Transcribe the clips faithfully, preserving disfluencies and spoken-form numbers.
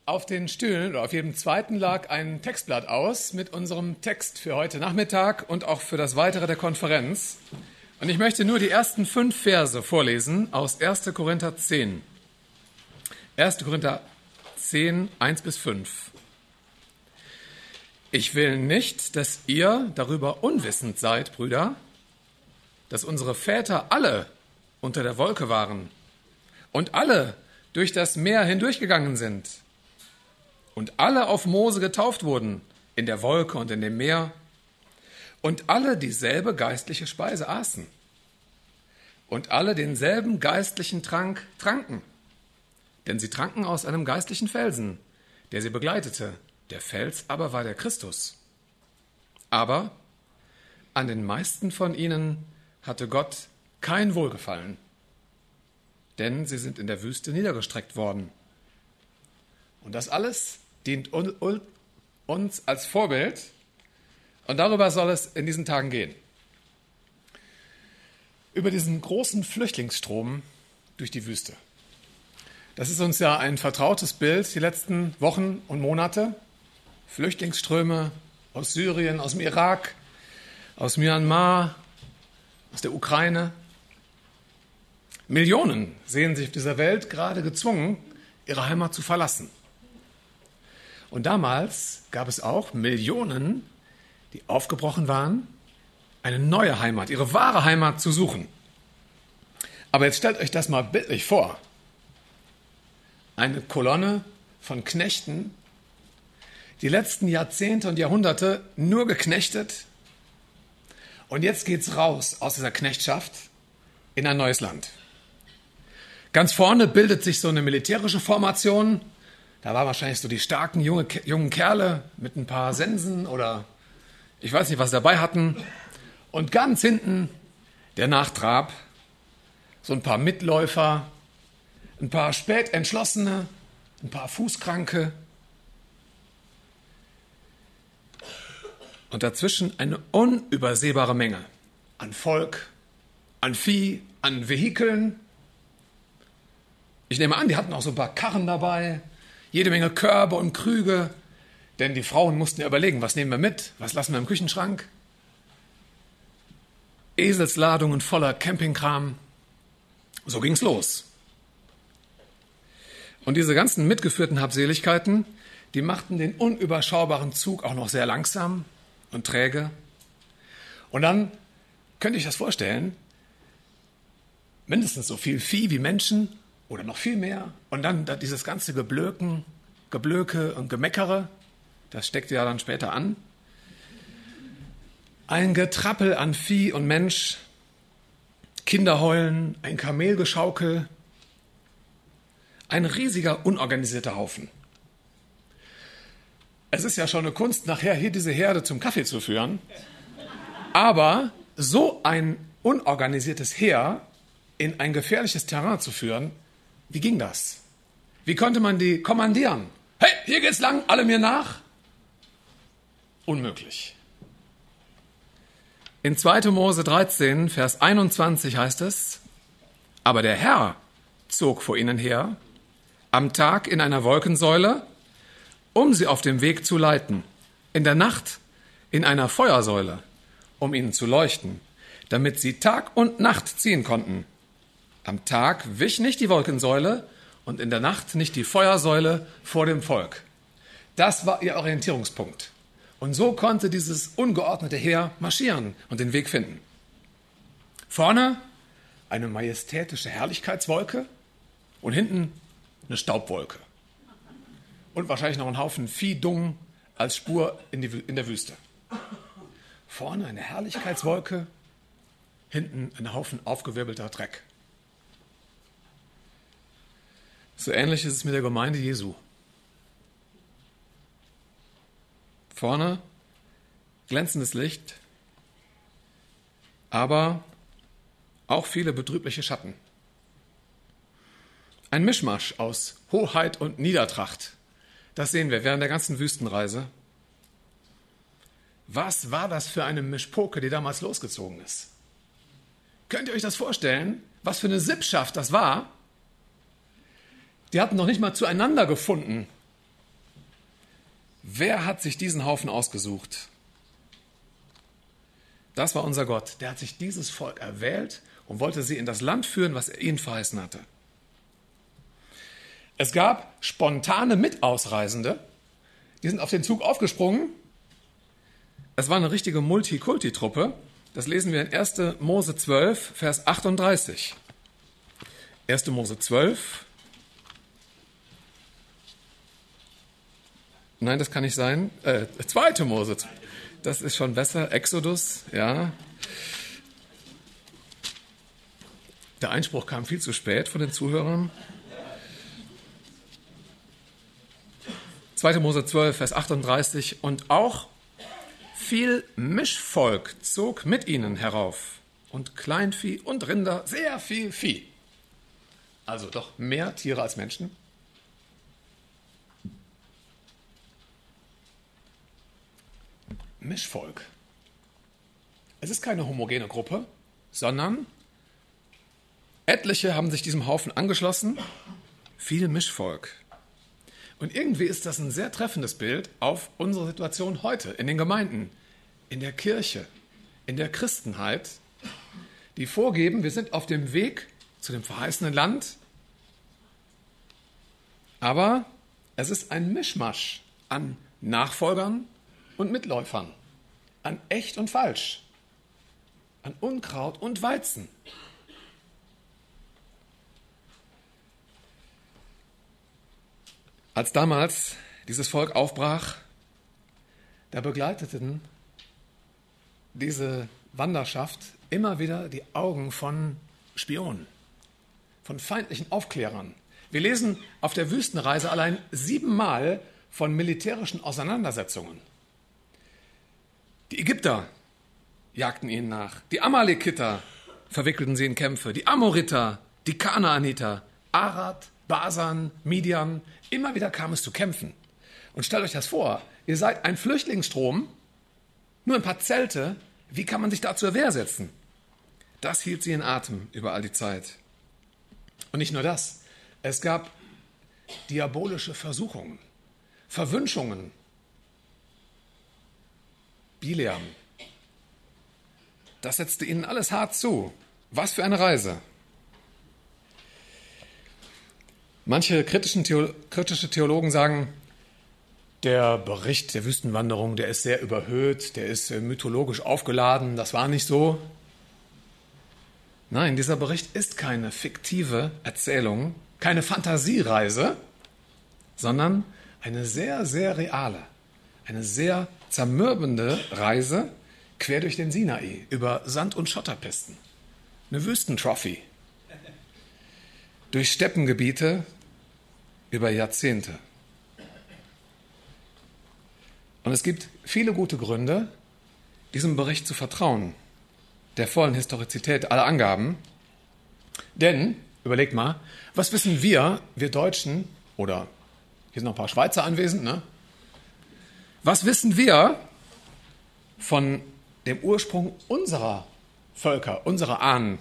Auf den Stühlen oder auf jedem zweiten lag ein Textblatt aus mit unserem Text für heute Nachmittag und auch für das Weitere der Konferenz. Und ich möchte nur die ersten fünf Verse vorlesen aus erster Korinther zehn. erster Korinther zehn, eins bis fünf. Ich will nicht, dass ihr darüber unwissend seid, Brüder, dass unsere Väter alle unter der Wolke waren und alle durch das Meer hindurchgegangen sind und alle auf Mose getauft wurden, in der Wolke und in dem Meer, und alle dieselbe geistliche Speise aßen und alle denselben geistlichen Trank tranken, denn sie tranken aus einem geistlichen Felsen, der sie begleitete. Der Fels aber war der Christus. Aber an den meisten von ihnen hatte Gott kein Wohlgefallen, denn sie sind in der Wüste niedergestreckt worden. Und das alles dient uns als Vorbild, und darüber soll es in diesen Tagen gehen. Über diesen großen Flüchtlingsstrom durch die Wüste. Das ist uns ja ein vertrautes Bild die letzten Wochen und Monate. Flüchtlingsströme aus Syrien, aus dem Irak, aus Myanmar, aus der Ukraine. Millionen sehen sich auf dieser Welt gerade gezwungen, ihre Heimat zu verlassen. Und damals gab es auch Millionen, die aufgebrochen waren, eine neue Heimat, ihre wahre Heimat zu suchen. Aber jetzt stellt euch das mal bildlich vor. Eine Kolonne von Knechten, die letzten Jahrzehnte und Jahrhunderte nur geknechtet. Und jetzt geht's raus aus dieser Knechtschaft in ein neues Land. Ganz vorne bildet sich so eine militärische Formation. Da waren wahrscheinlich so die starken junge, jungen Kerle mit ein paar Sensen oder ich weiß nicht, was sie dabei hatten. Und ganz hinten der Nachtrab, so ein paar Mitläufer, ein paar Spätentschlossene, ein paar Fußkranke. Und dazwischen eine unübersehbare Menge an Volk, an Vieh, an Vehikeln. Ich nehme an, die hatten auch so ein paar Karren dabei, jede Menge Körbe und Krüge, denn die Frauen mussten ja überlegen, was nehmen wir mit, was lassen wir im Küchenschrank. Eselsladungen voller Campingkram. So ging's los. Und diese ganzen mitgeführten Habseligkeiten, die machten den unüberschaubaren Zug auch noch sehr langsam und träge. Und dann könnte ich das vorstellen, mindestens so viel Vieh wie Menschen oder noch viel mehr. Und dann dieses ganze Geblöken, Geblöke und Gemeckere, das steckte ja dann später an. Ein Getrappel an Vieh und Mensch, Kinderheulen, ein Kamelgeschaukel, ein riesiger, unorganisierter Haufen. Es ist ja schon eine Kunst, nachher hier diese Herde zum Kaffee zu führen. Aber so ein unorganisiertes Heer in ein gefährliches Terrain zu führen, wie ging das? Wie konnte man die kommandieren? Hey, hier geht's lang, alle mir nach? Unmöglich. In zweiter Mose dreizehn, Vers einundzwanzig heißt es, aber der Herr zog vor ihnen her, am Tag in einer Wolkensäule, um sie auf dem Weg zu leiten, in der Nacht in einer Feuersäule, um ihnen zu leuchten, damit sie Tag und Nacht ziehen konnten. Am Tag wich nicht die Wolkensäule und in der Nacht nicht die Feuersäule vor dem Volk. Das war ihr Orientierungspunkt. Und so konnte dieses ungeordnete Heer marschieren und den Weg finden. Vorne eine majestätische Herrlichkeitswolke und hinten eine Staubwolke. Und wahrscheinlich noch ein Haufen Viehdung als Spur in, die, in der Wüste. Vorne eine Herrlichkeitswolke, hinten ein Haufen aufgewirbelter Dreck. So ähnlich ist es mit der Gemeinde Jesu. Vorne glänzendes Licht, aber auch viele betrübliche Schatten. Ein Mischmasch aus Hoheit und Niedertracht. Das sehen wir während der ganzen Wüstenreise. Was war das für eine Mischpoke, die damals losgezogen ist? Könnt ihr euch das vorstellen, was für eine Sippschaft das war? Die hatten noch nicht mal zueinander gefunden Wer hat sich diesen Haufen ausgesucht? Das war unser Gott. Der hat sich dieses Volk erwählt und wollte sie in das Land führen, was er ihnen verheißen hatte. Es gab spontane Mitausreisende, die sind auf den Zug aufgesprungen. Es war eine richtige Multikulti-Truppe. Das lesen wir in erster Mose zwölf, Vers achtunddreißig. erster Mose zwölf. Nein, das kann nicht sein. Äh, zweiter Mose. Das ist schon besser. Exodus, ja. Der Einspruch kam viel zu spät von den Zuhörern. zweiter Mose zwölf, Vers achtunddreißig. Und auch viel Mischvolk zog mit ihnen herauf. Und Kleinvieh und Rinder, sehr viel Vieh. Also doch mehr Tiere als Menschen. Mischvolk. Es ist keine homogene Gruppe, sondern etliche haben sich diesem Haufen angeschlossen. Viel Mischvolk. Und irgendwie ist das ein sehr treffendes Bild auf unsere Situation heute in den Gemeinden, in der Kirche, in der Christenheit, die vorgeben, wir sind auf dem Weg zu dem verheißenen Land, aber es ist ein Mischmasch an Nachfolgern und Mitläufern, an echt und falsch, an Unkraut und Weizen. Als damals dieses Volk aufbrach, da begleiteten diese Wanderschaft immer wieder die Augen von Spionen, von feindlichen Aufklärern. Wir lesen auf der Wüstenreise allein siebenmal von militärischen Auseinandersetzungen. Die Ägypter jagten ihnen nach, die Amalekiter verwickelten sie in Kämpfe, die Amoriter, die Kanaaniter, Arad, Basan, Midian, immer wieder kam es zu Kämpfen. Und stellt euch das vor, ihr seid ein Flüchtlingsstrom, nur ein paar Zelte, wie kann man sich da zur Wehr setzen? Das hielt sie in Atem über all die Zeit. Und nicht nur das, es gab diabolische Versuchungen, Verwünschungen. Bileam, das setzte ihnen alles hart zu. Was für eine Reise. Manche kritischen Theolo- kritische Theologen sagen, der Bericht der Wüstenwanderung, der ist sehr überhöht, der ist mythologisch aufgeladen, das war nicht so. Nein, dieser Bericht ist keine fiktive Erzählung, keine Fantasiereise, sondern eine sehr, sehr reale, eine sehr zermürbende Reise quer durch den Sinai, über Sand- und Schotterpisten, eine Wüstentrophy, durch Steppengebiete über Jahrzehnte. Und es gibt viele gute Gründe, diesem Bericht zu vertrauen, der vollen Historizität aller Angaben. Denn, überlegt mal, was wissen wir, wir Deutschen, oder hier sind noch ein paar Schweizer anwesend, ne? Was wissen wir von dem Ursprung unserer Völker, unserer Ahnen?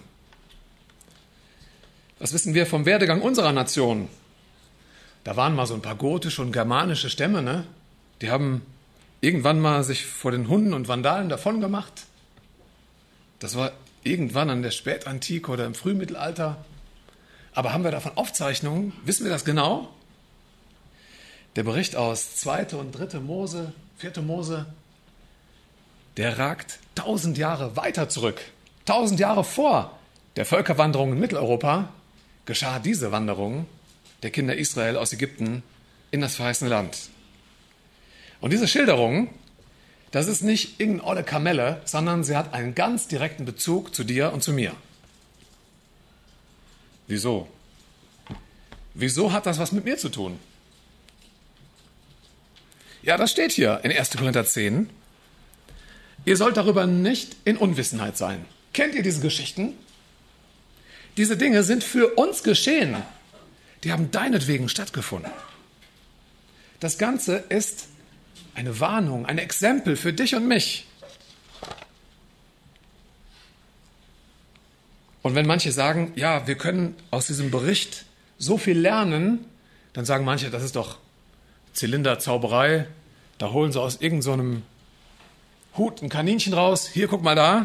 Was wissen wir vom Werdegang unserer Nation? Da waren mal so ein paar gotische und germanische Stämme, ne? Die haben irgendwann mal sich vor den Hunden und Vandalen davon gemacht. Das war irgendwann an der Spätantike oder im Frühmittelalter. Aber haben wir davon Aufzeichnungen? Wissen wir das genau? Der Bericht aus zweite und dritte Mose, vierte Mose, der ragt tausend Jahre weiter zurück. Tausend Jahre vor der Völkerwanderung in Mitteleuropa geschah diese Wanderung der Kinder Israel aus Ägypten in das verheißene Land. Und diese Schilderung, das ist nicht irgendeine olle Kamelle, sondern sie hat einen ganz direkten Bezug zu dir und zu mir. Wieso? Wieso hat das was mit mir zu tun? Ja, das steht hier in erster Korinther zehn. Ihr sollt darüber nicht in Unwissenheit sein. Kennt ihr diese Geschichten? Diese Dinge sind für uns geschehen. Die haben deinetwegen stattgefunden. Das Ganze ist eine Warnung, ein Exempel für dich und mich. Und wenn manche sagen, ja, wir können aus diesem Bericht so viel lernen, dann sagen manche, das ist doch Zylinderzauberei, Da holen sie aus irgendeinem so Hut ein Kaninchen raus. Hier, guck mal da.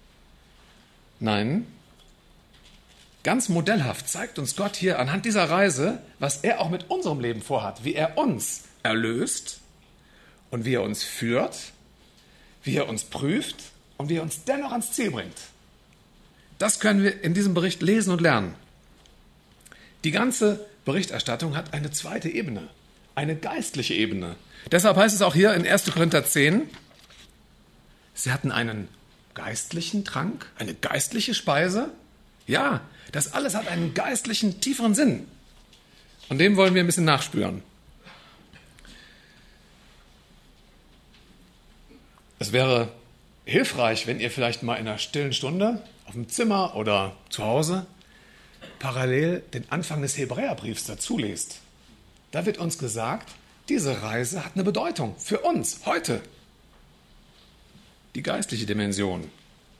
Nein. Ganz modellhaft zeigt uns Gott hier anhand dieser Reise, was er auch mit unserem Leben vorhat. Wie er uns erlöst und wie er uns führt, wie er uns prüft und wie er uns dennoch ans Ziel bringt. Das können wir in diesem Bericht lesen und lernen. Die ganze Berichterstattung hat eine zweite Ebene, eine geistliche Ebene. Deshalb heißt es auch hier in erster Korinther zehn, sie hatten einen geistlichen Trank, eine geistliche Speise. Ja, das alles hat einen geistlichen, tieferen Sinn. Und dem wollen wir ein bisschen nachspüren. Es wäre hilfreich, wenn ihr vielleicht mal in einer stillen Stunde auf dem Zimmer oder zu Hause parallel den Anfang des Hebräerbriefs dazu lest. Da wird uns gesagt, diese Reise hat eine Bedeutung für uns heute. Die geistliche Dimension.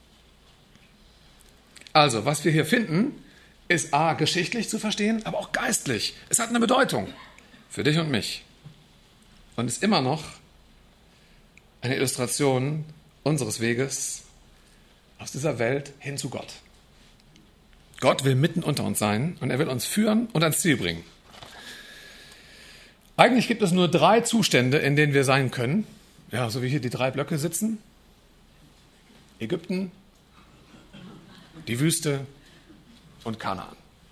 Also, was wir hier finden, ist a. geschichtlich zu verstehen, aber auch geistlich. Es hat eine Bedeutung für dich und mich. Und ist immer noch eine Illustration unseres Weges aus dieser Welt hin zu Gott. Gott will mitten unter uns sein und er will uns führen und ans Ziel bringen. Eigentlich gibt es nur drei Zustände, in denen wir sein können. Ja, so wie hier die drei Blöcke sitzen. Ägypten, die Wüste und Kanaan.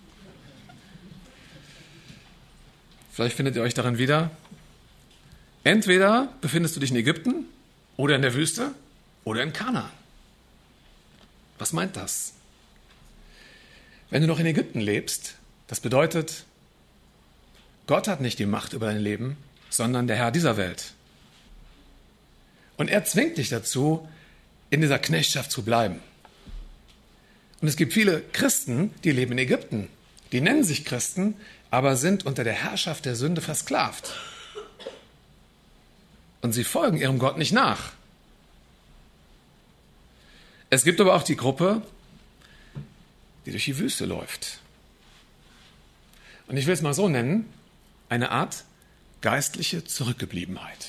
Vielleicht findet ihr euch darin wieder. Entweder befindest du dich in Ägypten oder in der Wüste oder in Kanaan. Was meint das? Wenn du noch in Ägypten lebst, das bedeutet, Gott hat nicht die Macht über dein Leben, sondern der Herr dieser Welt. Und er zwingt dich dazu, in dieser Knechtschaft zu bleiben. Und es gibt viele Christen, die leben in Ägypten. Die nennen sich Christen, aber sind unter der Herrschaft der Sünde versklavt. Und sie folgen ihrem Gott nicht nach. Es gibt aber auch die Gruppe, die durch die Wüste läuft. Und ich will es mal so nennen, eine Art geistliche Zurückgebliebenheit.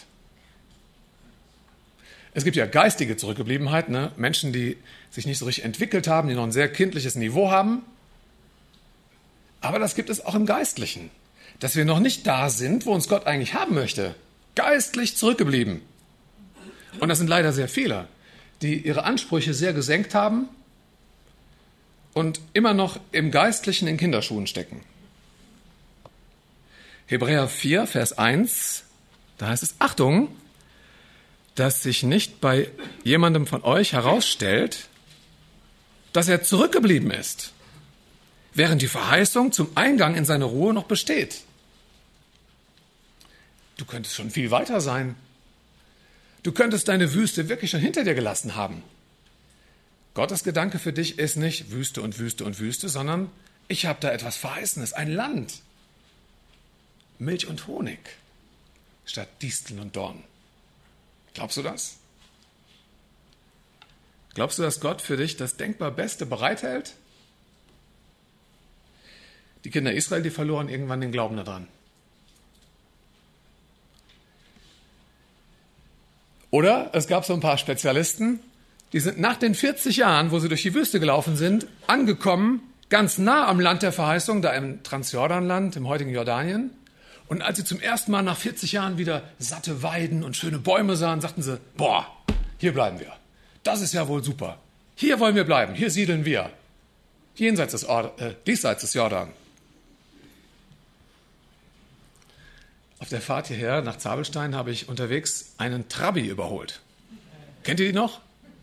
Es gibt ja geistige Zurückgebliebenheit, ne? Menschen, die sich nicht so richtig entwickelt haben, die noch ein sehr kindliches Niveau haben. Aber das gibt es auch im Geistlichen, dass wir noch nicht da sind, wo uns Gott eigentlich haben möchte. Geistlich zurückgeblieben. Und das sind leider sehr viele, die ihre Ansprüche sehr gesenkt haben und immer noch im Geistlichen in Kinderschuhen stecken. Hebräer vier, Vers eins, da heißt es, Achtung, dass sich nicht bei jemandem von euch herausstellt, dass er zurückgeblieben ist, während die Verheißung zum Eingang in seine Ruhe noch besteht. Du könntest schon viel weiter sein. Du könntest deine Wüste wirklich schon hinter dir gelassen haben. Gottes Gedanke für dich ist nicht Wüste und Wüste und Wüste, sondern ich habe da etwas Verheißenes, ein Land. Milch und Honig statt Disteln und Dornen. Glaubst du das? Glaubst du, dass Gott für dich das denkbar Beste bereithält? Die Kinder Israel, die verloren irgendwann den Glauben daran. Oder es gab so ein paar Spezialisten, die sind nach den vierzig Jahren, wo sie durch die Wüste gelaufen sind, angekommen, ganz nah am Land der Verheißung, da im Transjordanland, im heutigen Jordanien. Und als sie zum ersten Mal nach vierzig Jahren wieder satte Weiden und schöne Bäume sahen, sagten sie, boah, hier bleiben wir. Das ist ja wohl super. Hier wollen wir bleiben, hier siedeln wir. Jenseits des Ord- äh, diesseits des Jordan. Auf der Fahrt hierher nach Zabelstein habe ich unterwegs einen Trabi überholt. Kennt ihr die noch?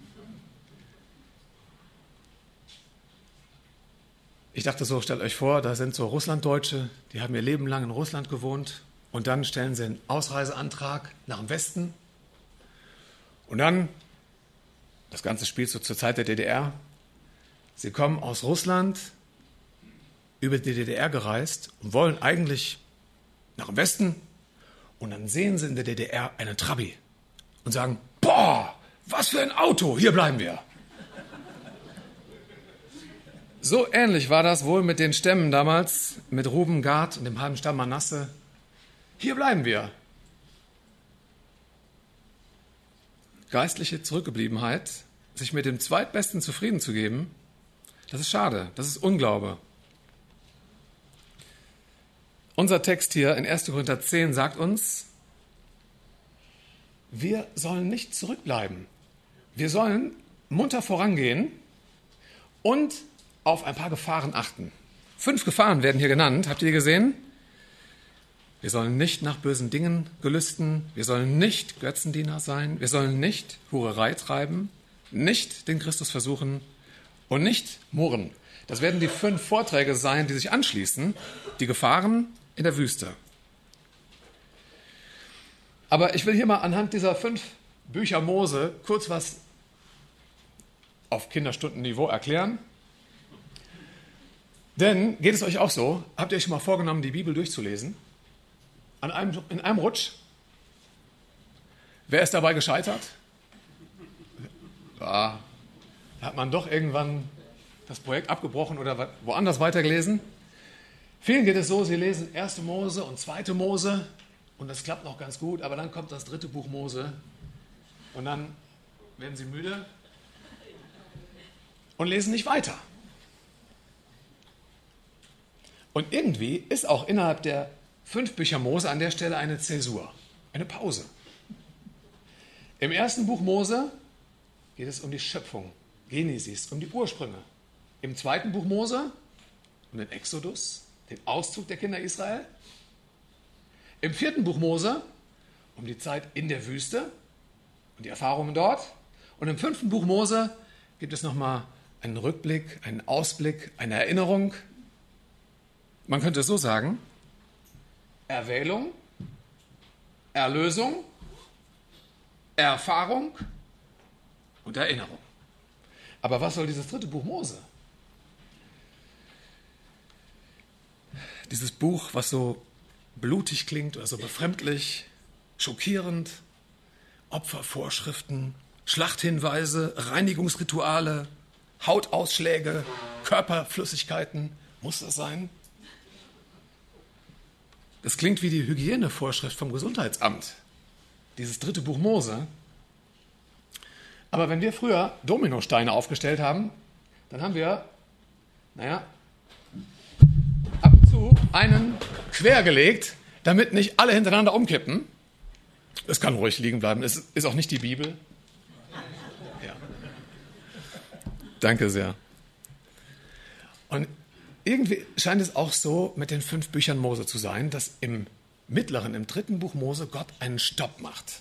Ich dachte so, stellt euch vor, da sind so Russlanddeutsche, die haben ihr Leben lang in Russland gewohnt und dann stellen sie einen Ausreiseantrag nach dem Westen und dann, das Ganze spielt so zur Zeit der D D R, sie kommen aus Russland über die D D R gereist und wollen eigentlich nach dem Westen und dann sehen sie in der D D R einen Trabi und sagen, boah, was für ein Auto, hier bleiben wir. So ähnlich war das wohl mit den Stämmen damals, mit Ruben, Gad und dem halben Stamm Manasse. Hier bleiben wir. geistliche Zurückgebliebenheit, sich mit dem Zweitbesten zufrieden zu geben, das ist schade, das ist Unglaube. Unser Text hier in erster Korinther zehn sagt uns, wir sollen nicht zurückbleiben. Wir sollen munter vorangehen und auf ein paar Gefahren achten. Fünf Gefahren werden hier genannt, habt ihr gesehen? Wir sollen nicht nach bösen Dingen gelüsten, wir sollen nicht Götzendiener sein, wir sollen nicht Hurerei treiben, nicht den Christus versuchen und nicht murren. Das werden die fünf Vorträge sein, die sich anschließen, die Gefahren in der Wüste. Aber ich will hier mal anhand dieser fünf Bücher Mose kurz was auf Kinderstundenniveau erklären. Denn, geht es euch auch so, habt ihr euch schon mal vorgenommen, die Bibel durchzulesen? An einem, in einem Rutsch? Wer ist dabei gescheitert? Ja, da hat man doch irgendwann das Projekt abgebrochen oder woanders weitergelesen. Vielen geht es so, sie lesen erste Mose und zweite Mose und das klappt noch ganz gut, aber dann kommt das dritte Buch Mose und dann werden sie müde und lesen nicht weiter. Und irgendwie ist auch innerhalb der fünf Bücher Mose an der Stelle eine Zäsur, eine Pause. Im ersten Buch Mose geht es um die Schöpfung, Genesis, um die Ursprünge. Im zweiten Buch Mose um den Exodus, den Auszug der Kinder Israel. Im vierten Buch Mose um die Zeit in der Wüste und die Erfahrungen dort. Und im fünften Buch Mose gibt es nochmal einen Rückblick, einen Ausblick, eine Erinnerung. Man könnte es so sagen, Erwählung, Erlösung, Erfahrung und Erinnerung. Aber was soll dieses dritte Buch Mose? Dieses Buch, was so blutig klingt oder so befremdlich, schockierend, Opfervorschriften, Schlachthinweise, Reinigungsrituale, Hautausschläge, Körperflüssigkeiten, muss das sein? Das klingt wie die Hygienevorschrift vom Gesundheitsamt, dieses dritte Buch Mose. Aber wenn wir früher Dominosteine aufgestellt haben, dann haben wir, naja, ab und zu einen quergelegt, damit nicht alle hintereinander umkippen. Es kann ruhig liegen bleiben, es ist auch nicht die Bibel. Ja. Danke sehr. Und irgendwie scheint es auch so mit den fünf Büchern Mose zu sein, dass im mittleren, im dritten Buch Mose Gott einen Stopp macht.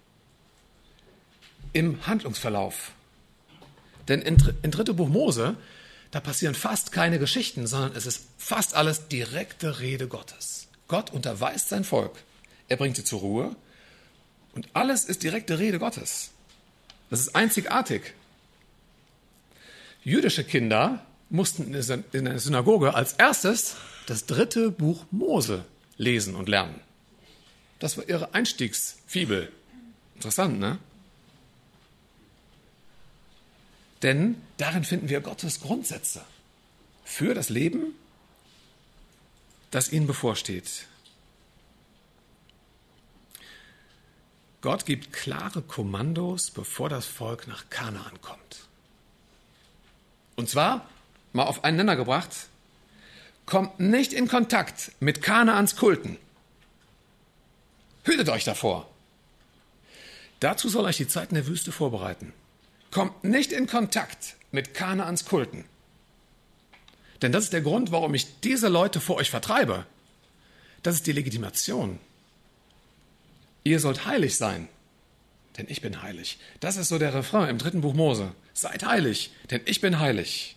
Im Handlungsverlauf. Denn im, im dritten Buch Mose, da passieren fast keine Geschichten, sondern es ist fast alles direkte Rede Gottes. Gott unterweist sein Volk. Er bringt sie zur Ruhe und alles ist direkte Rede Gottes. Das ist einzigartig. Jüdische Kinder mussten in der Synagoge als erstes das dritte Buch Mose lesen und lernen. Das war ihre Einstiegsfibel. Interessant, ne? Denn darin finden wir Gottes Grundsätze für das Leben, das ihnen bevorsteht. Gott gibt klare Kommandos, bevor das Volk nach Kanaan kommt. Und zwar, mal auf einen Nenner gebracht, kommt nicht in Kontakt mit Kanaans Kulten. Hütet euch davor. Dazu soll euch die Zeit in der Wüste vorbereiten. Kommt nicht in Kontakt mit Kanaans Kulten. Denn das ist der Grund, warum ich diese Leute vor euch vertreibe. Das ist die Legitimation. Ihr sollt heilig sein, denn ich bin heilig. Das ist so der Refrain im dritten Buch Mose. Seid heilig, denn ich bin heilig.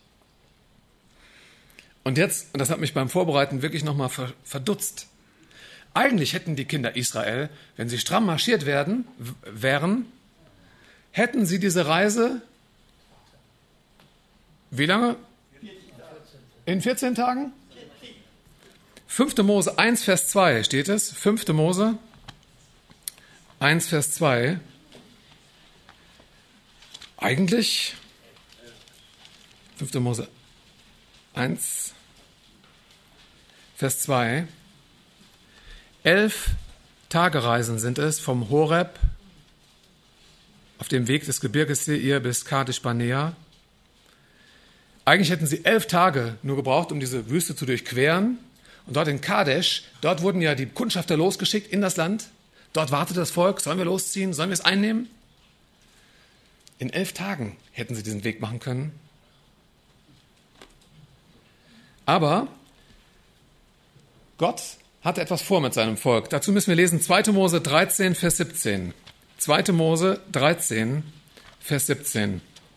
Und jetzt, und das hat mich beim Vorbereiten wirklich nochmal verdutzt, eigentlich hätten die Kinder Israel, wenn sie stramm marschiert werden, wären, hätten sie diese Reise, wie lange? In vierzehn Tagen? fünfte Mose eins, Vers zwei steht es. fünfte Mose eins, Vers zwei. Eigentlich, fünfte Mose eins, Vers zwei. Elf Tagereisen sind es vom Horeb, auf dem Weg des Gebirges Seir bis Kadesh Barnea. Eigentlich hätten sie elf Tage nur gebraucht, um diese Wüste zu durchqueren. Und dort in Kadesh, dort wurden ja die Kundschafter losgeschickt in das Land. Dort wartete das Volk, sollen wir losziehen, sollen wir es einnehmen? In elf Tagen hätten sie diesen Weg machen können. Aber Gott hatte etwas vor mit seinem Volk. Dazu müssen wir lesen zweite Mose dreizehn, Vers siebzehn. zweite Mose dreizehn, Vers siebzehn.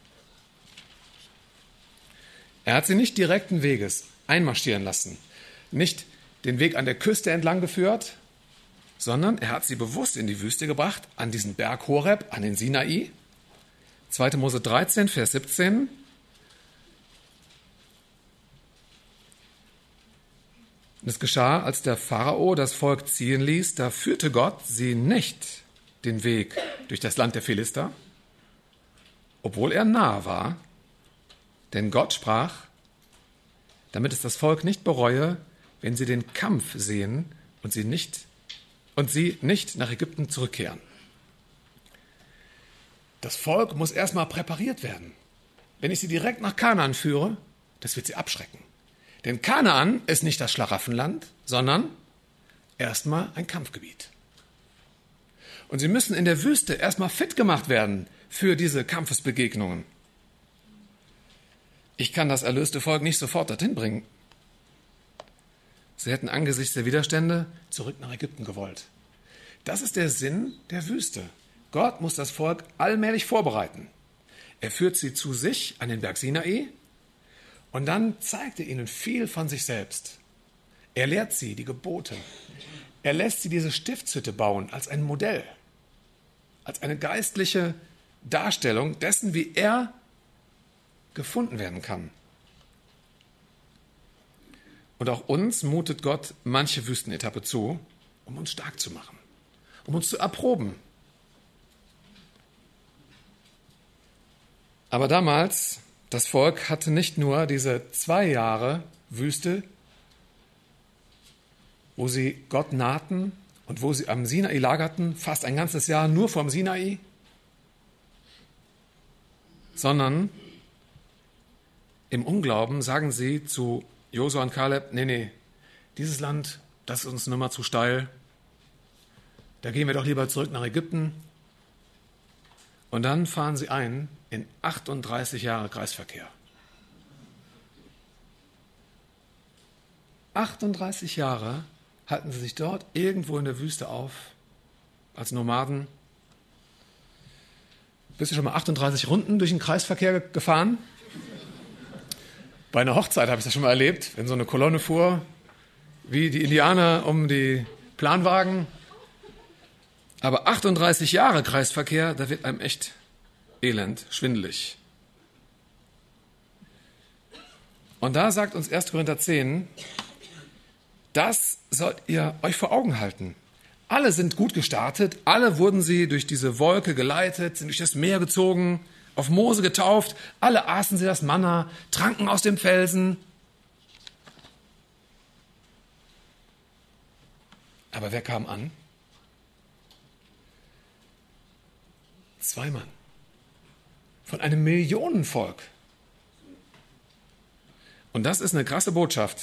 Er hat sie nicht direkten Weges einmarschieren lassen, nicht den Weg an der Küste entlang geführt, sondern er hat sie bewusst in die Wüste gebracht, an diesen Berg Horeb, an den Sinai. zweite Mose dreizehn, Vers siebzehn. Und es geschah, als der Pharao das Volk ziehen ließ, da führte Gott sie nicht den Weg durch das Land der Philister, obwohl er nahe war. Denn Gott sprach, damit es das Volk nicht bereue, wenn sie den Kampf sehen und sie nicht, und sie nicht nach Ägypten zurückkehren. Das Volk muss erstmal präpariert werden. Wenn ich sie direkt nach Kanaan führe, das wird sie abschrecken. Denn Kanaan ist nicht das Schlaraffenland, sondern erstmal ein Kampfgebiet. Und sie müssen in der Wüste erstmal fit gemacht werden für diese Kampfesbegegnungen. Ich kann das erlöste Volk nicht sofort dorthin bringen. Sie hätten angesichts der Widerstände zurück nach Ägypten gewollt. Das ist der Sinn der Wüste. Gott muss das Volk allmählich vorbereiten. Er führt sie zu sich an den Berg Sinai und dann zeigt er ihnen viel von sich selbst. Er lehrt sie die Gebote. Er lässt sie diese Stiftshütte bauen als ein Modell, als eine geistliche Darstellung dessen, wie er gefunden werden kann. Und auch uns mutet Gott manche Wüstenetappe zu, um uns stark zu machen, um uns zu erproben. Aber damals, das Volk hatte nicht nur diese zwei Jahre Wüste, wo sie Gott nahten und wo sie am Sinai lagerten, fast ein ganzes Jahr nur vom Sinai, sondern im Unglauben sagen sie zu Josua und Kaleb, nee, nee, dieses Land, das ist uns nimmer zu steil. Da gehen wir doch lieber zurück nach Ägypten. Und dann fahren sie ein in achtunddreißig Jahre Kreisverkehr. achtunddreißig Jahre halten sie sich dort irgendwo in der Wüste auf, als Nomaden. Bist du schon mal achtunddreißig Runden durch den Kreisverkehr gefahren? Bei einer Hochzeit habe ich das schon mal erlebt, wenn so eine Kolonne fuhr, wie die Indianer um die Planwagen. Aber achtunddreißig Jahre Kreisverkehr, da wird einem echt elend, schwindelig. Und da sagt uns erster Korinther zehn, das sollt ihr euch vor Augen halten. Alle sind gut gestartet, alle wurden sie durch diese Wolke geleitet, sind durch das Meer gezogen, auf Mose getauft, alle aßen sie das Manna, tranken aus dem Felsen. Aber wer kam an? Zwei Mann. Von einem Millionenvolk. Und das ist eine krasse Botschaft.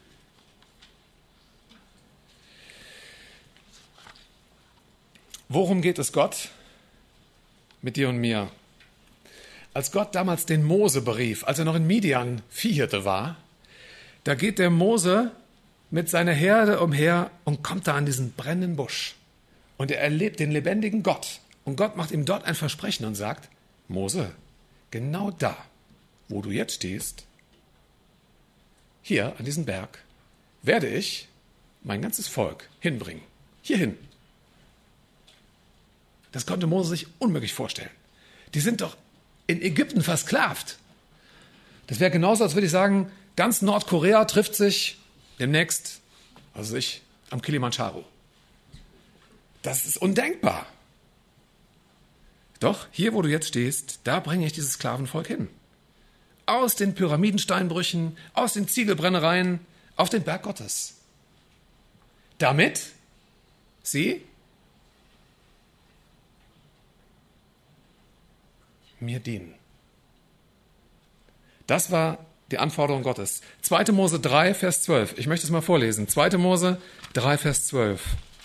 Worum geht es Gott mit dir und mir? Als Gott damals den Mose berief, als er noch in Midian Viehhirte war, da geht der Mose mit seiner Herde umher und kommt da an diesen brennenden Busch. Und er erlebt den lebendigen Gott. Und Gott macht ihm dort ein Versprechen und sagt, Mose, genau da, wo du jetzt stehst, hier an diesem Berg, werde ich mein ganzes Volk hinbringen. Hierhin. Das konnte Mose sich unmöglich vorstellen. Die sind doch in Ägypten versklavt. Das wäre genauso, als würde ich sagen, ganz Nordkorea trifft sich demnächst, also ich, am Kilimanjaro. Das ist undenkbar. Doch, hier, wo du jetzt stehst, da bringe ich dieses Sklavenvolk hin. Aus den Pyramidensteinbrüchen, aus den Ziegelbrennereien, auf den Berg Gottes. Damit sie mir dienen. Das war die Anforderung Gottes. zweite Mose drei, Vers zwölf. Ich möchte es mal vorlesen. zweite Mose drei, Vers zwölf.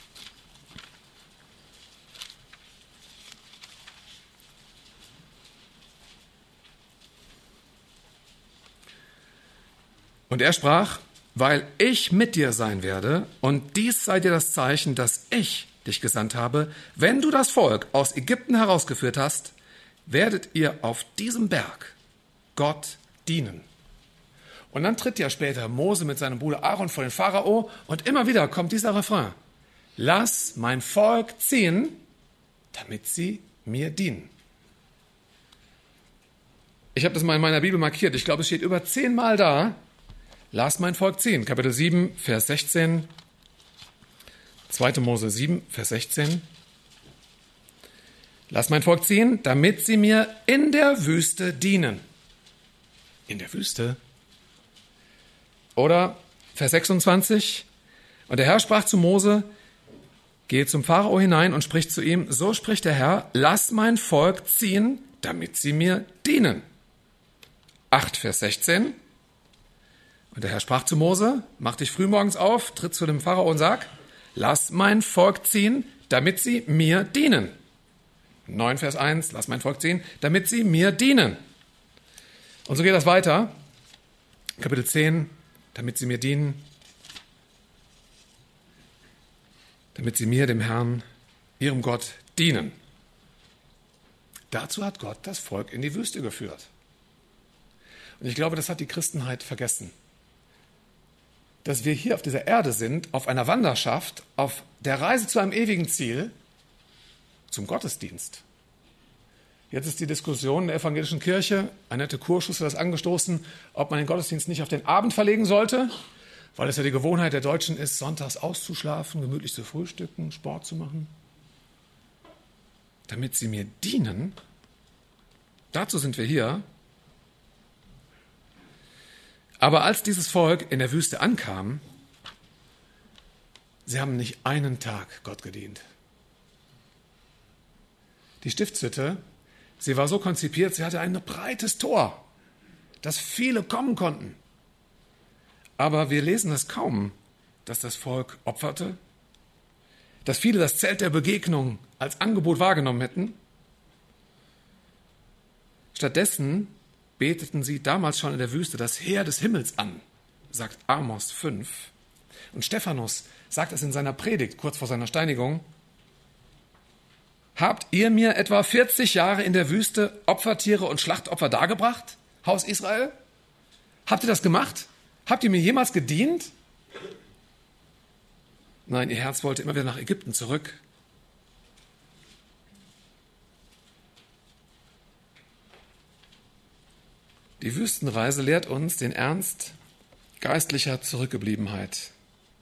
Und er sprach, weil ich mit dir sein werde, und dies sei dir das Zeichen, dass ich dich gesandt habe, wenn du das Volk aus Ägypten herausgeführt hast, werdet ihr auf diesem Berg Gott dienen. Und dann tritt ja später Mose mit seinem Bruder Aaron vor den Pharao und immer wieder kommt dieser Refrain. Lass mein Volk ziehen, damit sie mir dienen. Ich habe das mal in meiner Bibel markiert. Ich glaube, es steht über zehnmal da. Lass mein Volk ziehen. Kapitel sieben, Vers sechzehn. zweite Mose sieben, Vers sechzehn. Lass mein Volk ziehen, damit sie mir in der Wüste dienen. In der Wüste? Oder Vers sechsundzwanzig. Und der Herr sprach zu Mose, gehe zum Pharao hinein und spricht zu ihm, so spricht der Herr, lass mein Volk ziehen, damit sie mir dienen. acht, Vers sechzehn. Und der Herr sprach zu Mose, mach dich frühmorgens auf, tritt zu dem Pharao und sag, lass mein Volk ziehen, damit sie mir dienen. neun, Vers eins, lass mein Volk ziehen, damit sie mir dienen. Und so geht das weiter. Kapitel zehn, damit sie mir dienen, damit sie mir, dem Herrn, ihrem Gott, dienen. Dazu hat Gott das Volk in die Wüste geführt. Und ich glaube, das hat die Christenheit vergessen. Dass wir hier auf dieser Erde sind, auf einer Wanderschaft, auf der Reise zu einem ewigen Ziel, zum Gottesdienst. Jetzt ist die Diskussion in der evangelischen Kirche, Annette Kurschus hat das angestoßen, ob man den Gottesdienst nicht auf den Abend verlegen sollte, weil es ja die Gewohnheit der Deutschen ist, sonntags auszuschlafen, gemütlich zu frühstücken, Sport zu machen. Damit sie mir dienen, dazu sind wir hier. Aber als dieses Volk in der Wüste ankam, sie haben nicht einen Tag Gott gedient. Die Stiftshütte, sie war so konzipiert, sie hatte ein breites Tor, dass viele kommen konnten. Aber wir lesen es kaum, dass das Volk opferte, dass viele das Zelt der Begegnung als Angebot wahrgenommen hätten. Stattdessen beteten sie damals schon in der Wüste das Heer des Himmels an, sagt Amos fünf. Und Stephanus sagt es in seiner Predigt kurz vor seiner Steinigung. Habt ihr mir etwa vierzig Jahre in der Wüste Opfertiere und Schlachtopfer dargebracht, Haus Israel? Habt ihr das gemacht? Habt ihr mir jemals gedient? Nein, ihr Herz wollte immer wieder nach Ägypten zurück. Die Wüstenreise lehrt uns den Ernst geistlicher Zurückgebliebenheit.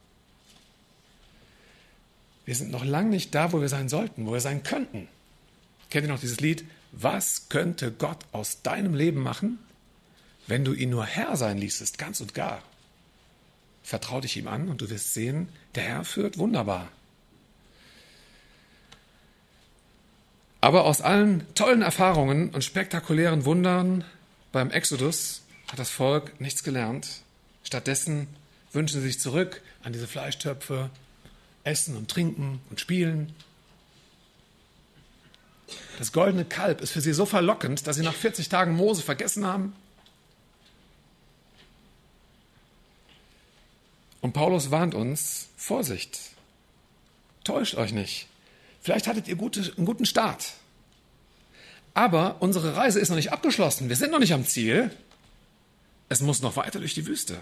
Wir sind noch lange nicht da, wo wir sein sollten, wo wir sein könnten. Kennt ihr noch dieses Lied? Was könnte Gott aus deinem Leben machen, wenn du ihn nur Herr sein ließest, ganz und gar? Vertrau dich ihm an und du wirst sehen, der Herr führt wunderbar. Aber aus allen tollen Erfahrungen und spektakulären Wundern beim Exodus hat das Volk nichts gelernt. Stattdessen wünschen sie sich zurück an diese Fleischtöpfe, Essen und Trinken und Spielen. Das goldene Kalb ist für sie so verlockend, dass sie nach vierzig Tagen Mose vergessen haben. Und Paulus warnt uns, Vorsicht, täuscht euch nicht. Vielleicht hattet ihr gute, einen guten Start. Aber unsere Reise ist noch nicht abgeschlossen. Wir sind noch nicht am Ziel. Es muss noch weiter durch die Wüste.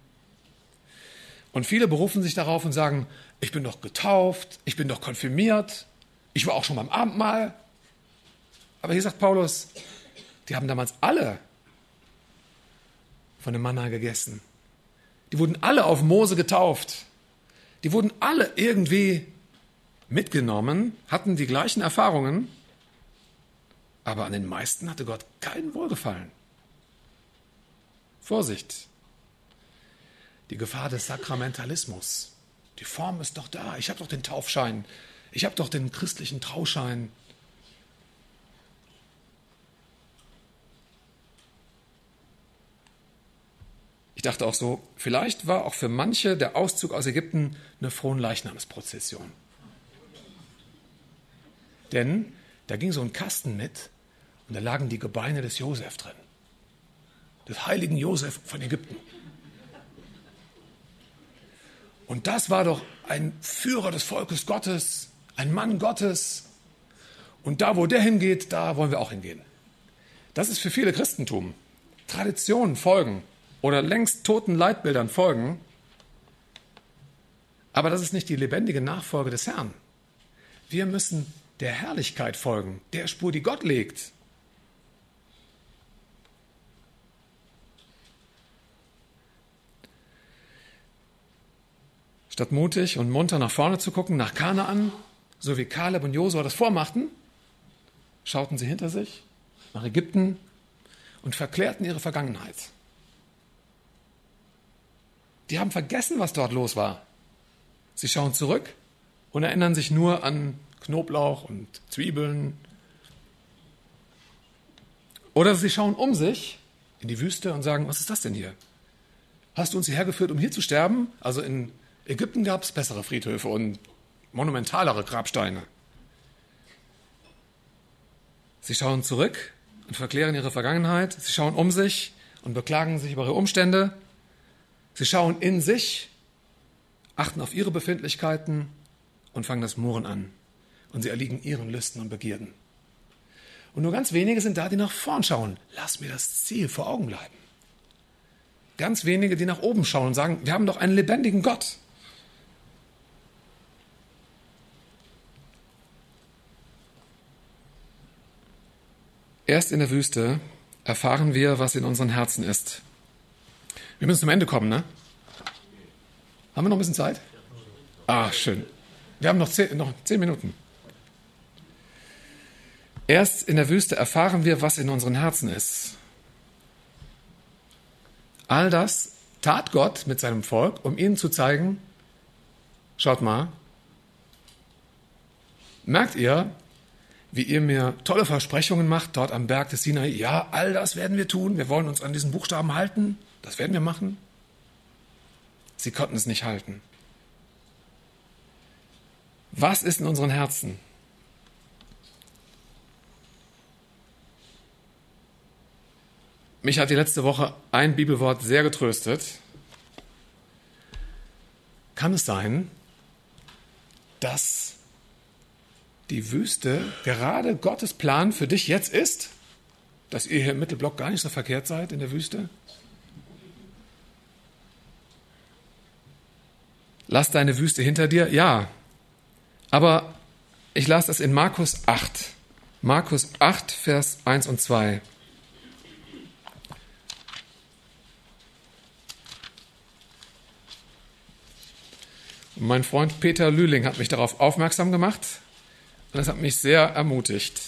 Und viele berufen sich darauf und sagen, ich bin doch getauft, ich bin doch konfirmiert, ich war auch schon beim Abendmahl. Aber hier sagt Paulus, die haben damals alle von dem Manna gegessen. Die wurden alle auf Mose getauft. Die wurden alle irgendwie mitgenommen, hatten die gleichen Erfahrungen, aber an den meisten hatte Gott keinen Wohlgefallen. Vorsicht! Die Gefahr des Sakramentalismus. Die Form ist doch da. Ich habe doch den Taufschein. Ich habe doch den christlichen Trauschein. dachte auch so, vielleicht war auch für manche der Auszug aus Ägypten eine Fronleichnamsprozession. Denn da ging so ein Kasten mit und da lagen die Gebeine des Josef drin. Des heiligen Josef von Ägypten. Und das war doch ein Führer des Volkes Gottes, ein Mann Gottes. Und da, wo der hingeht, da wollen wir auch hingehen. Das ist für viele Christentum. Traditionen folgen oder längst toten Leitbildern folgen. Aber das ist nicht die lebendige Nachfolge des Herrn. Wir müssen der Herrlichkeit folgen, der Spur, die Gott legt. Statt mutig und munter nach vorne zu gucken, nach Kanaan, so wie Kaleb und Josua das vormachten, schauten sie hinter sich, nach Ägypten und verklärten ihre Vergangenheit. Die haben vergessen, was dort los war. Sie schauen zurück und erinnern sich nur an Knoblauch und Zwiebeln. Oder sie schauen um sich in die Wüste und sagen, was ist das denn hier? Hast du uns hierher geführt, um hier zu sterben? Also in Ägypten gab es bessere Friedhöfe und monumentalere Grabsteine. Sie schauen zurück und verklären ihre Vergangenheit. Sie schauen um sich und beklagen sich über ihre Umstände. Sie schauen in sich, achten auf ihre Befindlichkeiten und fangen das Murren an. Und sie erliegen ihren Lüsten und Begierden. Und nur ganz wenige sind da, die nach vorn schauen. Lass mir das Ziel vor Augen bleiben. Ganz wenige, die nach oben schauen und sagen, wir haben doch einen lebendigen Gott. Erst in der Wüste erfahren wir, was in unseren Herzen ist. Wir müssen zum Ende kommen, ne? Haben wir noch ein bisschen Zeit? Ah, schön. Wir haben noch zehn, noch zehn Minuten. Erst in der Wüste erfahren wir, was in unseren Herzen ist. All das tat Gott mit seinem Volk, um ihnen zu zeigen, schaut mal, merkt ihr, wie ihr mir tolle Versprechungen macht, dort am Berg des Sinai. Ja, all das werden wir tun. Wir wollen uns an diesen Buchstaben halten. Das werden wir machen. Sie konnten es nicht halten. Was ist in unseren Herzen? Mich hat die letzte Woche ein Bibelwort sehr getröstet. Kann es sein, dass die Wüste gerade Gottes Plan für dich jetzt ist? Dass ihr hier im Mittelblock gar nicht so verkehrt seid in der Wüste? Lass deine Wüste hinter dir? Ja. Aber ich las das in Markus acht. Markus acht, Vers eins und zwei. Und mein Freund Peter Lühling hat mich darauf aufmerksam gemacht. Und das hat mich sehr ermutigt.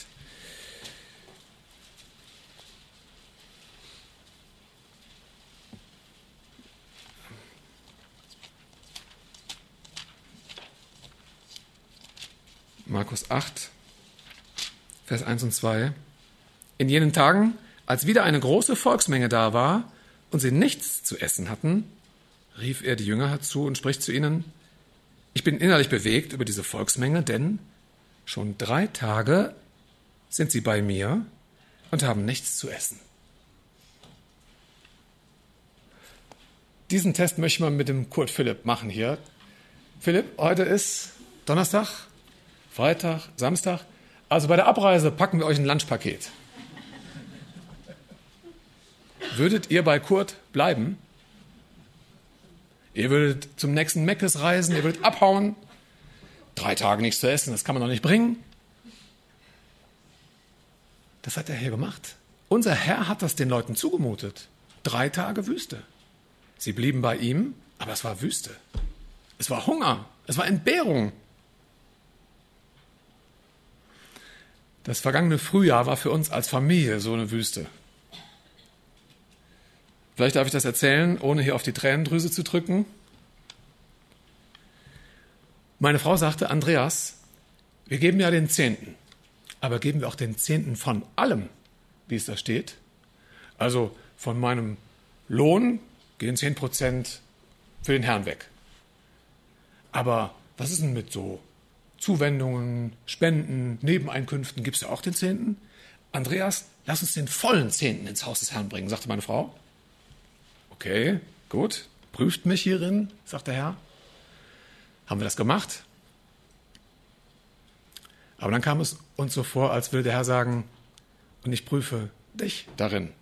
Markus acht, Vers eins und zwei. In jenen Tagen, als wieder eine große Volksmenge da war und sie nichts zu essen hatten, rief er die Jünger herzu und spricht zu ihnen, ich bin innerlich bewegt über diese Volksmenge, denn schon drei Tage sind sie bei mir und haben nichts zu essen. Diesen Test möchte ich mal mit dem Kurt Philipp machen hier. Philipp, heute ist Donnerstag, Freitag, Samstag. Also bei der Abreise packen wir euch ein Lunchpaket. Würdet ihr bei Kurt bleiben? Ihr würdet zum nächsten Meckes reisen, ihr würdet abhauen. Drei Tage nichts zu essen, das kann man doch nicht bringen. Das hat er hier gemacht. Unser Herr hat das den Leuten zugemutet. Drei Tage Wüste. Sie blieben bei ihm, aber es war Wüste. Es war Hunger, es war Entbehrung. Das vergangene Frühjahr war für uns als Familie so eine Wüste. Vielleicht darf ich das erzählen, ohne hier auf die Tränendrüse zu drücken. Meine Frau sagte, Andreas, wir geben ja den Zehnten, aber geben wir auch den Zehnten von allem, wie es da steht? Also von meinem Lohn gehen zehn Prozent für den Herrn weg. Aber was ist denn mit so Zuwendungen, Spenden, Nebeneinkünften? Gibst du auch den Zehnten? Andreas, lass uns den vollen Zehnten ins Haus des Herrn bringen, sagte meine Frau. Okay, gut, prüft mich hierin, sagt der Herr. Haben wir das gemacht? Aber dann kam es uns so vor, als würde der Herr sagen, und ich prüfe dich darin.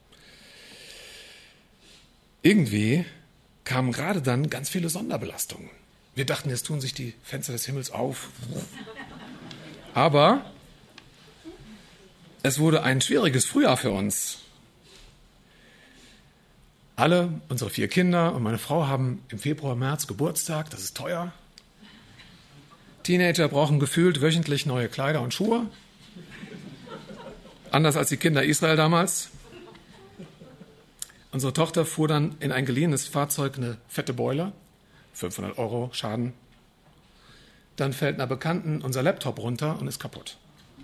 Irgendwie kamen gerade dann ganz viele Sonderbelastungen. Wir dachten, jetzt tun sich die Fenster des Himmels auf. Aber es wurde ein schwieriges Frühjahr für uns. Alle, unsere vier Kinder und meine Frau haben im Februar, März Geburtstag, das ist teuer. Teenager brauchen gefühlt wöchentlich neue Kleider und Schuhe. Anders als die Kinder Israel damals. Unsere Tochter fuhr dann in ein geliehenes Fahrzeug eine fette Beule, fünfhundert Euro Schaden. Dann fällt einer Bekannten unser Laptop runter und ist kaputt.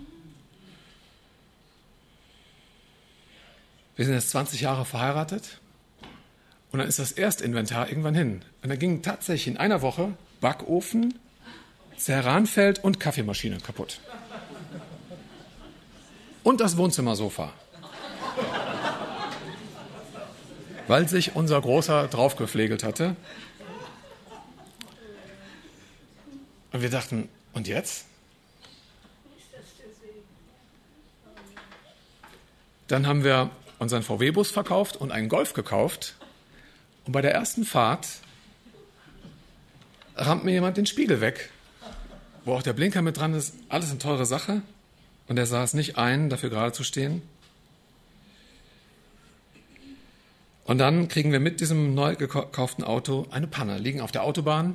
Wir sind jetzt zwanzig Jahre verheiratet und dann ist das Erstinventar irgendwann hin. Und dann ging tatsächlich in einer Woche Backofen, Ceranfeld und Kaffeemaschine kaputt. Und das Wohnzimmersofa. Weil sich unser Großer draufgepflegelt hatte. Und wir dachten, und jetzt? Dann haben wir unseren V W-Bus verkauft und einen Golf gekauft. Und bei der ersten Fahrt rammt mir jemand den Spiegel weg, wo auch der Blinker mit dran ist. Alles eine teure Sache. Und er sah es nicht ein, dafür gerade zu stehen. Und dann kriegen wir mit diesem neu gekauften Auto eine Panne, liegen auf der Autobahn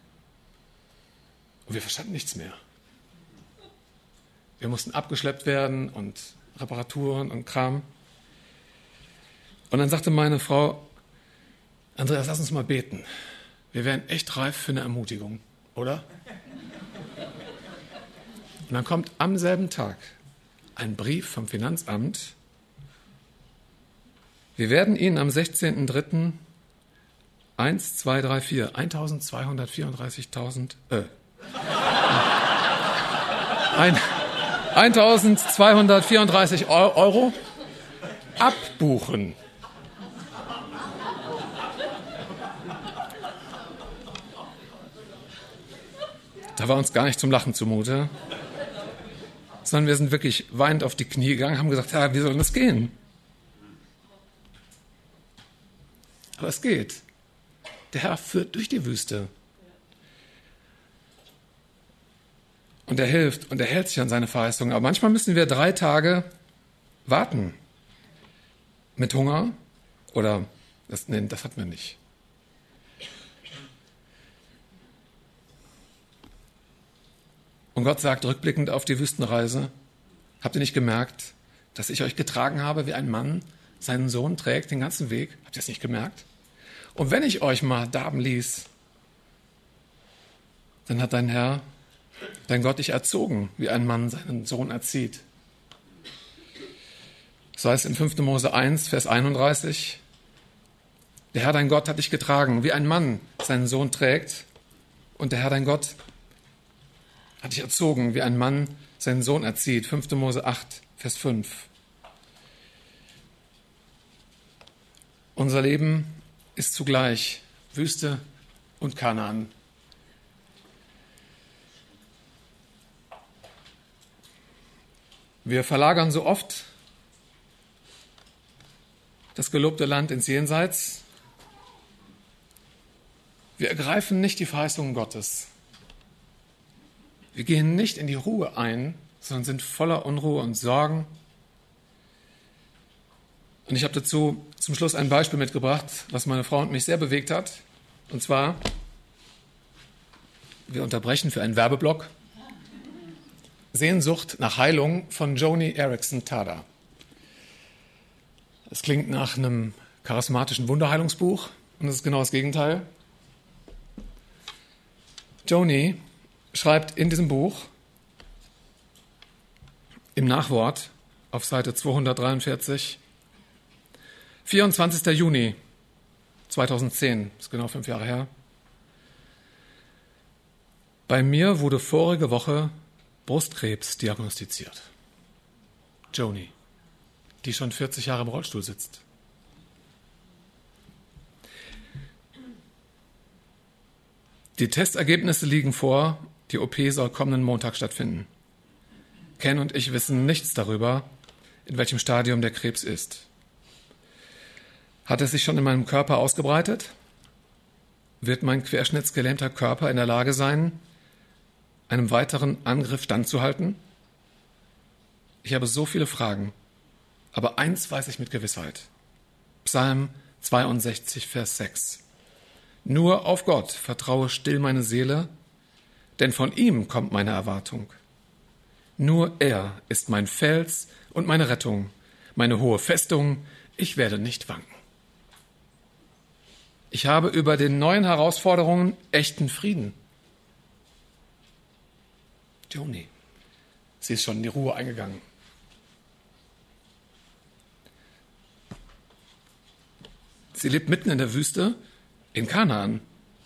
und wir verstanden nichts mehr. Wir mussten abgeschleppt werden und Reparaturen und Kram. Und dann sagte meine Frau, Andreas, lass uns mal beten. Wir wären echt reif für eine Ermutigung, oder? Und dann kommt am selben Tag ein Brief vom Finanzamt. Wir werden Ihnen am sechzehnten dritten eins, zwei, drei, vier, eintausendzweihundertvierunddreißigtausend, äh, eintausendzweihundertvierunddreißig Euro abbuchen. Da war uns gar nicht zum Lachen zumute, sondern wir sind wirklich weinend auf die Knie gegangen, haben gesagt, ja, wie soll das gehen? Aber es geht. Der Herr führt durch die Wüste. Und er hilft und er hält sich an seine Verheißungen. Aber manchmal müssen wir drei Tage warten. Mit Hunger oder, das, nee, das hatten wir nicht. Und Gott sagt rückblickend auf die Wüstenreise, habt ihr nicht gemerkt, dass ich euch getragen habe, wie ein Mann seinen Sohn trägt den ganzen Weg? Habt ihr es nicht gemerkt? Und wenn ich euch mal darben ließ, dann hat dein Herr, dein Gott dich erzogen, wie ein Mann seinen Sohn erzieht. So heißt es in fünfter Mose eins, Vers einunddreißig, der Herr, dein Gott, hat dich getragen, wie ein Mann seinen Sohn trägt. Und der Herr, dein Gott, hat dich erzogen, wie ein Mann seinen Sohn erzieht. fünfter Mose acht, Vers fünf. Unser Leben ist zugleich Wüste und Kanaan. Wir verlagern so oft das gelobte Land ins Jenseits. Wir ergreifen nicht die Verheißungen Gottes. Wir gehen nicht in die Ruhe ein, sondern sind voller Unruhe und Sorgen. Und ich habe dazu zum Schluss ein Beispiel mitgebracht, was meine Frau und mich sehr bewegt hat. Und zwar, wir unterbrechen für einen Werbeblock, Sehnsucht nach Heilung von Joni Eareckson Tada. Es klingt nach einem charismatischen Wunderheilungsbuch und es ist genau das Gegenteil. Joni schreibt in diesem Buch im Nachwort auf Seite zweihundertdreiundvierzig, vierundzwanzigster Juni zweitausendzehn, ist genau fünf Jahre her. Bei mir wurde vorige Woche Brustkrebs diagnostiziert. Joni, die schon vierzig Jahre im Rollstuhl sitzt. Die Testergebnisse liegen vor, die O P soll kommenden Montag stattfinden. Ken und ich wissen nichts darüber, in welchem Stadium der Krebs ist. Hat es sich schon in meinem Körper ausgebreitet? Wird mein querschnittsgelähmter Körper in der Lage sein, einem weiteren Angriff standzuhalten? Ich habe so viele Fragen, aber eins weiß ich mit Gewissheit. Psalm zweiundsechzig, Vers sechs. Nur auf Gott vertraue still meine Seele, denn von ihm kommt meine Erwartung. Nur er ist mein Fels und meine Rettung, meine hohe Festung, ich werde nicht wanken. Ich habe über den neuen Herausforderungen echten Frieden. Joni, sie ist schon in die Ruhe eingegangen. Sie lebt mitten in der Wüste in Kanaan.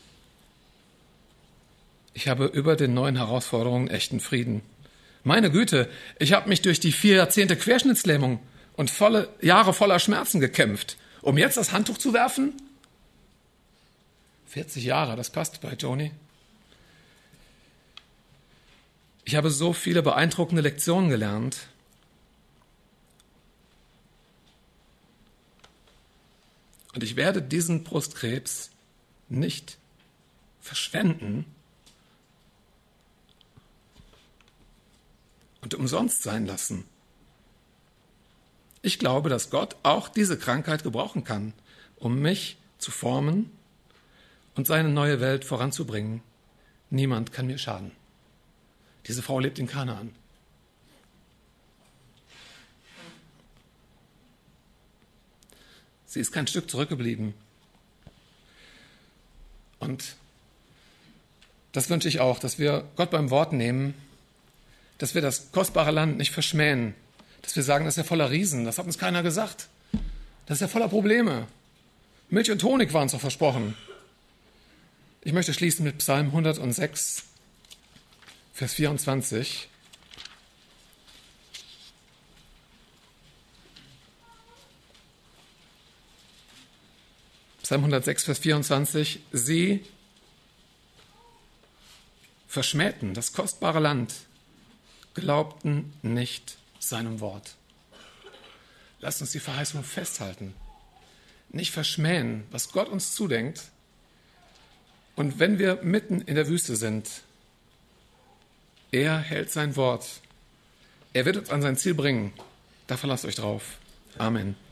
Ich habe über den neuen Herausforderungen echten Frieden. Meine Güte, ich habe mich durch die vier Jahrzehnte Querschnittslähmung und volle Jahre voller Schmerzen gekämpft, um jetzt das Handtuch zu werfen? vierzig Jahre, das passt bei Joni. Ich habe so viele beeindruckende Lektionen gelernt. Und ich werde diesen Brustkrebs nicht verschwenden und umsonst sein lassen. Ich glaube, dass Gott auch diese Krankheit gebrauchen kann, um mich zu formen und seine neue Welt voranzubringen. Niemand kann mir schaden. Diese Frau lebt in Kanaan. Sie ist kein Stück zurückgeblieben. Und das wünsche ich auch, dass wir Gott beim Wort nehmen, dass wir das kostbare Land nicht verschmähen, dass wir sagen, das ist ja voller Riesen, das hat uns keiner gesagt. Das ist ja voller Probleme. Milch und Honig waren uns doch versprochen. Ich möchte schließen mit Psalm hundertsechs, Vers vierundzwanzig. Psalm hundertsechs, Vers vierundzwanzig. Sie verschmähten das kostbare Land, glaubten nicht seinem Wort. Lasst uns die Verheißung festhalten. Nicht verschmähen, was Gott uns zudenkt. Und wenn wir mitten in der Wüste sind, er hält sein Wort. Er wird uns an sein Ziel bringen. Da verlasst euch drauf. Amen.